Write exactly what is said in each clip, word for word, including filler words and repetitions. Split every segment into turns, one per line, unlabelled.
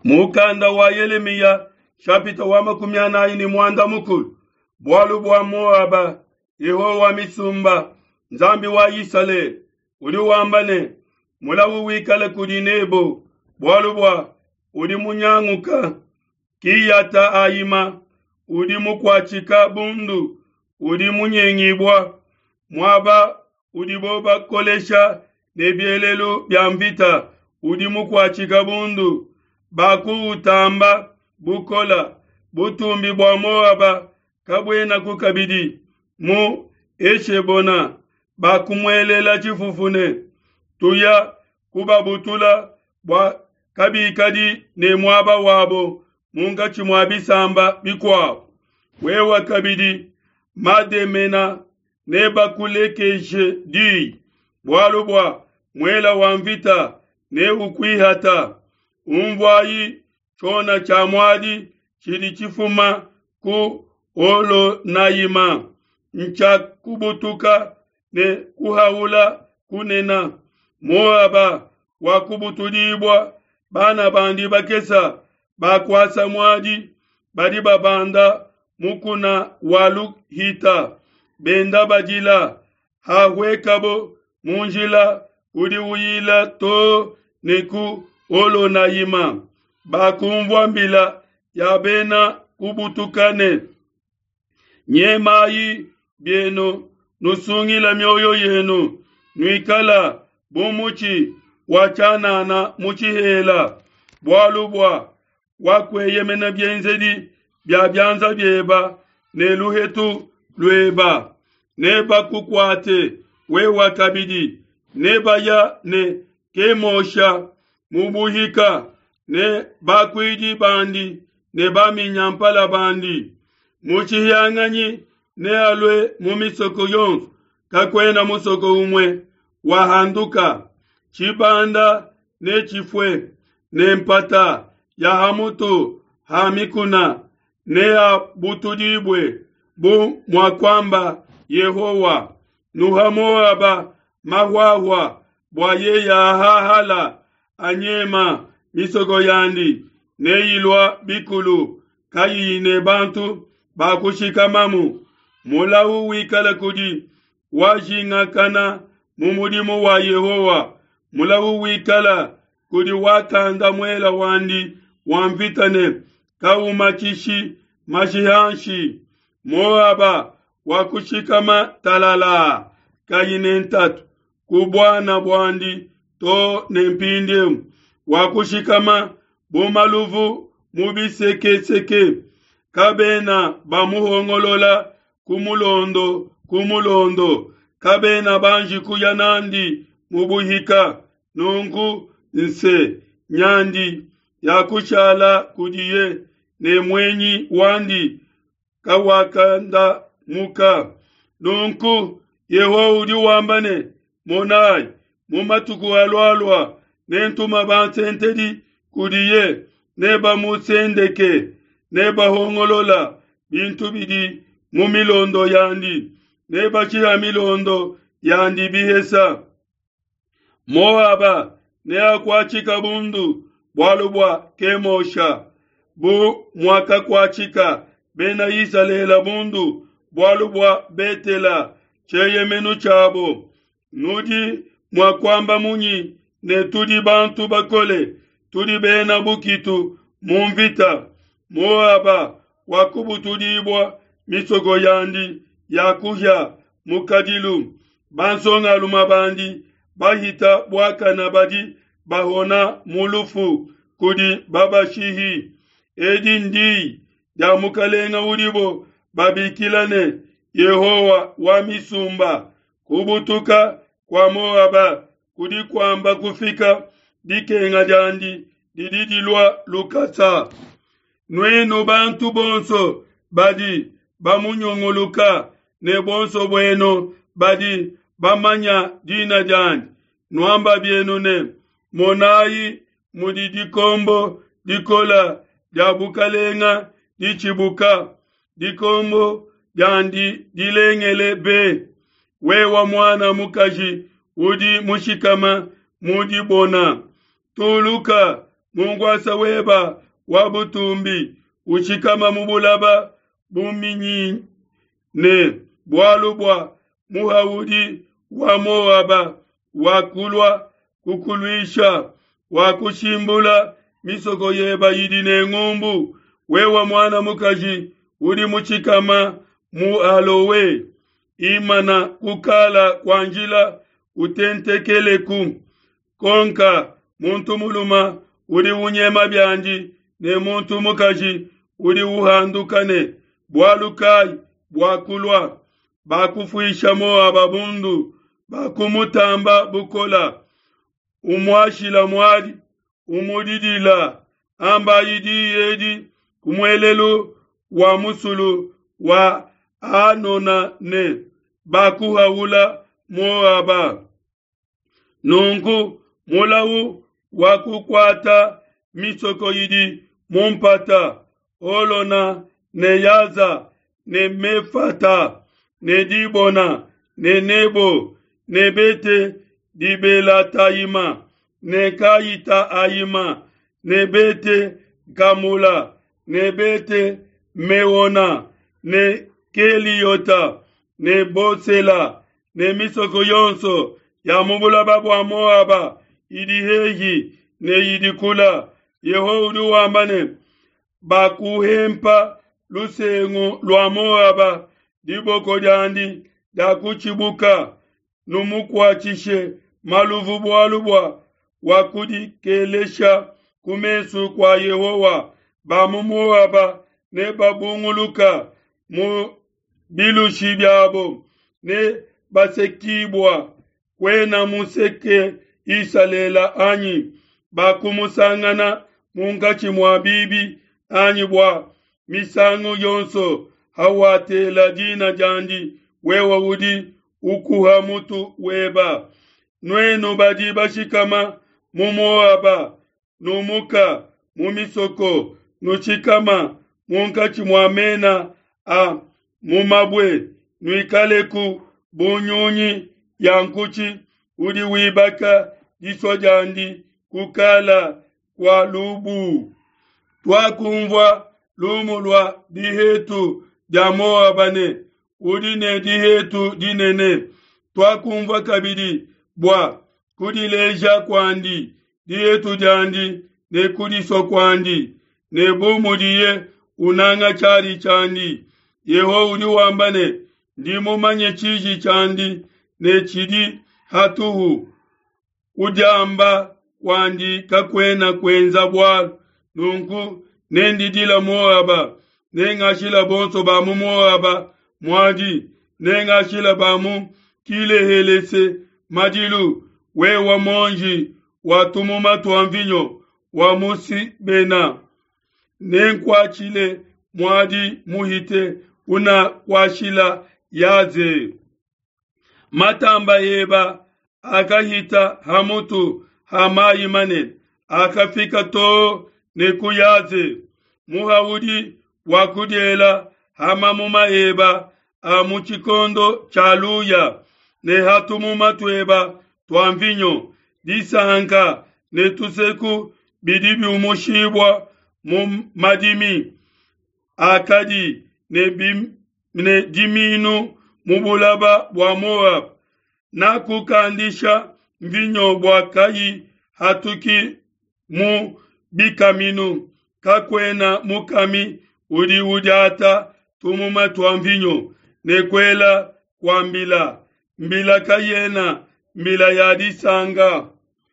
Mukanda wa Yeremia chapita wa makumi anayi ni mwanda mukulu. Bwalu bwa Moaba, Yehowa misumba, Nzambi wa Isale, uli wambane, mulawu wikale kudi nebo, bwalu bwa, uli munyanguka, kiyata ayima, uli mukwachika bundu, uli munyengibwa, mwaba, uli boba kolesha, nebielelu byamvita, uli mukwachika bundu, baku utamba, bukola, butumbi bwa Moaba, kabwena kukabidi, mu eshebona, bakumwelela chifufune, tuya kubabutula, bwa kabikadi ne mwaba wabo, munga chimwabisamba bikwao. Wewa kabidi, mademena, neba kulekeshe di, bwalubwa, mwela wamvita, ne ukwihata, umvwayi, chona chamwadi, chidi chifuma, ku olo naima, ncha kubutuka, ne kuhaula, kunena, Moaba, wakubutulibwa, bana bandi bakesa, bakwasa mwadi, badi babanda, mukuna walu hita, benda badila, hawekabo, munjila, udi uyila to, neku olo naima, bakumvwambila, yabena kubutukane, nyemayi bieno, nusungila myoyo yenu, nuikala, bumuchi, wachanana, muchihela, bwalubwa, wakwe yemena bienzedi, bia bianza bieba, ne luhetu, lueba, neba kukwate, we wakabidi, neba ya, ne, kemosha, mubuhika, ne, bakwidi bandi, ne bami nyampala bandi, muchihianganyi, ne alwe mumisoko yonsu, kakwena musoko umwe, wahanduka, chibanda, ne chifwe, ne mpata, ya hamutu, hamikuna, ne ya butudibwe, bu mwakwamba, Yehowa, nuhamoaba, mahwahwa, bwaye ya hahala, anyema, misoko yandi, ne ilwa bikulu, kayi ne bantu, bakushikamamu, mulawu wikala kudi, wajinga kana, mumudimu wa Yehowa, mulawu wikala, kudi wakanda mwela wandi, wamvitane, kawumachishi, mashihanshi, Moaba, wakushikama talala, kayinentatu, kubwana bwandi, to nempindemu, wakushikama, bumaluvu, mubiseke seke, kabena bamuhongolola, kumulondo, kumulondo, kabena banji kuyanandi, mubuhika, nungu, nse, nyandi, yakushala kudiye, ne mwenyi wandi, kawakanda muka, nungu, Yeho udi wambane, monai, mumatuku alwalwa, nentuma bansentedi, kudiye, neba musendeke, neba hongolola, bintu bidi, mumilondo yandi, neba chia milondo, yandi bihesa. Moaba, nea kwa chika bundu, bwalubwa kemosha, bu mwaka kwa chika, bena isalela bundu, bwalubwa betela, cheye menu chabo, nudi mwakwamba munyi, ne tudi bantu bakole, tudi bena bukitu, mumvita, Moaba, wakubu tudibwa, misoko yandi, yakuhya, mukadilu, bansonga lumabandi, bahita bwaka nabadi, bahona mulufu, kudi babashihi, edi ndi, ya mukalenga udibo, babikilane, Yehowa wa misumba, kubutuka kwa Moaba, kudi kwamba kufika, dikenga jandi, dididilwa lukasa. Nweno bantu bonso, badi, bamunyongoluka, ne bonso bueno, badi, bamanya dina jandi, nwamba bienu ne, monayi, mudi dikombo, dikola, diabukalenga, dichibuka, dikombo, jandi, dilengele be, wewa mwana mukaji, udi mushikama, mudi bona, tuluka, mungwasa weba wabutumbi uchikama mubulaba buminyi ne bwalubwa muhawudi wa Moaba wakulwa kukulwisha wakushimbula misoko yeba yidi ne ngumbu wewa mwana mukaji udi muchikama mu alowe imana kukala kwanjila utentekeleku konka muntu muluma udi unyema byanji ne muntu mukaji udi uhandukane bwalukai bwakulwa bakufuisha Moaba bundu bakumutamba bukola umwashila mwadi umudidila amba yidi yedi kumwelelu wa musulu wa anona ne bakuhawula Moaba nungu mulawu wakukwata misoko yidi mumpata olona ne yaza ne mefata ne dibona ne nebo ne bete dibela taima ne kayita ayima ne bete gamula ne bete mewona ne keliyota ne bosela ne misoko yonso ya mubula babu wa Moaba idihehi ne yidikula Yehodu wambane bakuhempa lusengu lwa Moaba diboko jandi dakuchibuka numukwachishe maluvu bwalubwa wakudi kelesha kumesu kwa Yehowa bamu Moaba ne babunguluka mu bilushi byabo ne basekibwa kwena museke isalela anyi bakumusangana mungachi mwabibi anyi bwa misango yonso hawatela jina jandi wewa udi ukuha mutu weba nweno badi bashikama mu Moaba numuka mumisoko nuchikama mungachi mwamena a mumabwe nuikaleku bunyunyi yankuchi udi wibaka disojandi kukala kwa lubu twakumva lumulwa dihetu ja Moaba ne udine dihetu dinene twakumva kabidi bwa kudileja kwandi dihetu jandi ne kudiso kwandi ne bumudiye unanga chari chandi Yeho udi wambane ndimo manye chiji chandi ne chidi hatuhu ujamba kwandi kakwena kwenza bwa nunku nendidila Moaba nengashila bonso ba mu Moaba mwadi nengashila ba mu kile helese madilu wewa monji watumuma tuamvinyo wa musi bena nenkwachile mwadi muhite una kwashila yaze matamba yeba akahita hamutu hamayimane akafika to nekuyaze muhawudi wakudela hamamuma eba amuchikondo chaluya ne hatumuma tweba twamvinyo disanka ne tuseku bidibi umushibwa mu madimi akadi ne bim ne diminu mubulaba bwa Moab na kukandisha mvinyo bwa kayi hatuki mu bikaminu kakwena mukami udi ujata tumuma twamvinyo nekwela kwa mbila mbila kayena mbila yadisanga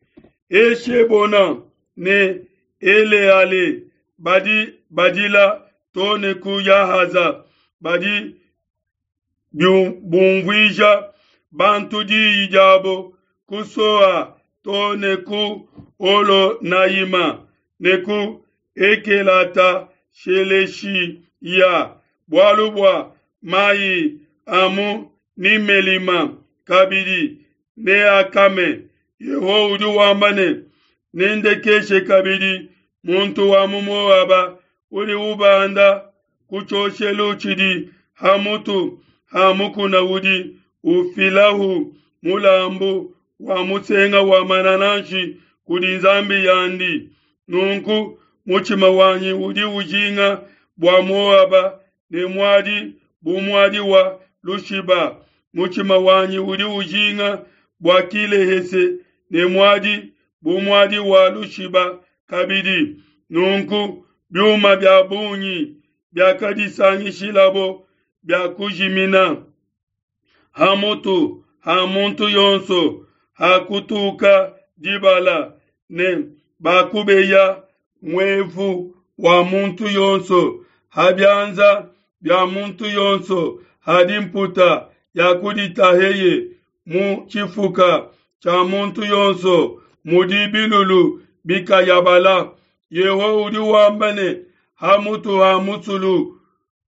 eshebona ne ele ale badi badila tone kuyahaza badi bumvija bantu di ijabo kusoa tone ku olo naima neku ekelata sheleshi ya bwalubwa mai amu nimelima kabidi ne akame Yeho udu wambane nende keshe kabidi muntu wa Moaba uli ubanda kuchoshelu chidi hamutu hamuku na udi ufilahu mulambu wa musenga wa manananshi kudi nzambi yandi nunku muchima wanyi udi ujinga bwa Moaba ne mwadi bumwadi wa Lushiba. Muchima wanyi udi ujinga bwa Kilehese ne mwadi bumwadi wa Lushiba kabidi. Nunku byuma bya bunyi bya kadisanyi shilabo bya kujimina. Hamutu hamuntu yonso hakutuka dibala ne bakubeya mwevu wa muntu yonso habyanza bya muntu yonso hadimputa yakuditaheye mu chifuka cha muntu yonso mudibilulu bikayabala yeho udi wambane hamutu hamutulu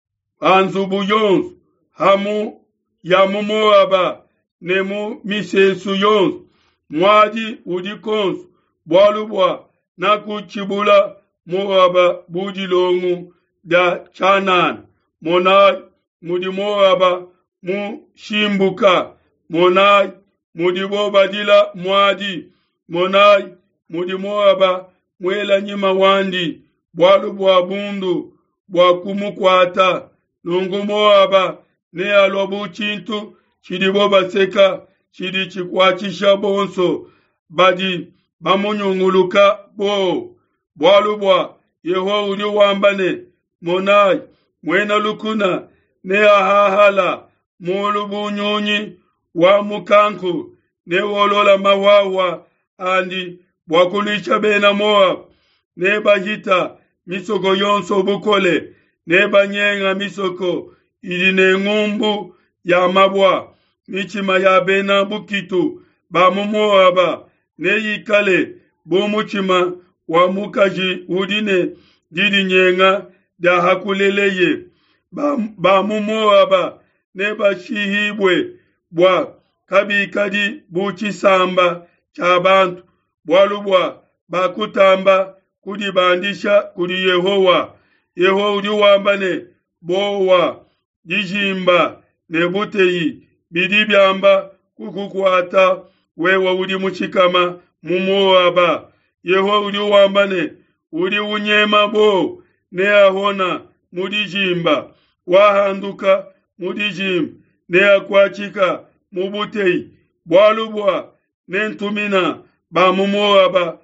anzubu yonso hamu yamu Moaba nemu misesu yonso mwadi udikons bwalubwa nakuchibula Moaba budilongu da Chanan monai mudi Moaba mu shimbuka monai mudi bobadila mwadi monai mudi Moaba mwela nyima wandi bwalubwa bundu bwa kumukwata nungu Moaba ne alobu chintu chidi boba seka chidi chikwachisha bonso badi bamunyunguluka bo bwalubwa yeho udi wambane monai mwena lukuna ne ahahala mulubu nyunyi wa mukanku ne wolola mawawa andi bwakulisha bena Moab ne bahita misoko yonso bukole ne banyenga misoko ili ne ngumbu ya mabwa michima ya bena bukitu ba Moaba ne yikale bumuchima wa mukaji udine didi nyenga da hakuleleye ba, ba Moaba ne bashihibwe bwa kabikadi buchisamba cha bantu bwalubwa bakutamba kudibandisha kudi Yehowa yeho udi wambane bowa dijimba nebuteyi bidibyamba kukukwata wewa udi muchikama mu Moaba yeho udi wambane udi unyema bo ne ahona mudijimba wahanduka mudijim ne akwachika mubuteyi bwalubwa nentumina ba mu Moaba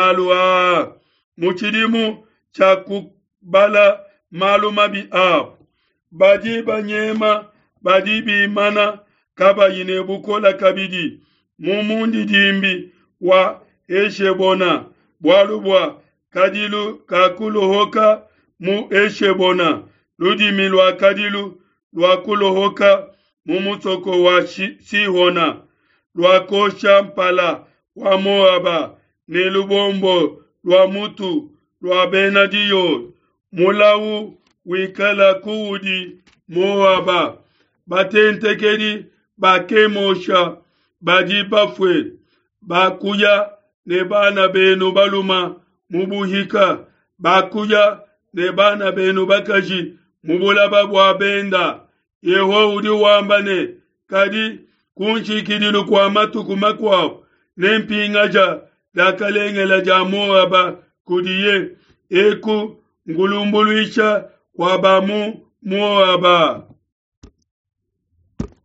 malua muchidimu chakubala maluma bi ab badi banyema badi bi mana kaba yine bukola kabidi mumundi dimbi wa Eshebona bwalubwa kadilu kakuluhoka mu Eshebona ludimi lwa kadilu lwa kuluhoka mumutsoko wa Sihona lwa kosha mpala wa Moaba ne lubombo lwa mutu lwa Benadiyo mulawu wikala kuudi Moaba batentekedi bakemosha badi bafwe bakuya ne bana benu baluma mubuhika bakuya ne bana benu bakaji mubulaba bwa benda yeho udi wambane kadi kunchikidilu kwa matuku makwao nempingaja dakalengela ja Moaba kudiye eku ngulumbuluisha kwa bamu Moaba.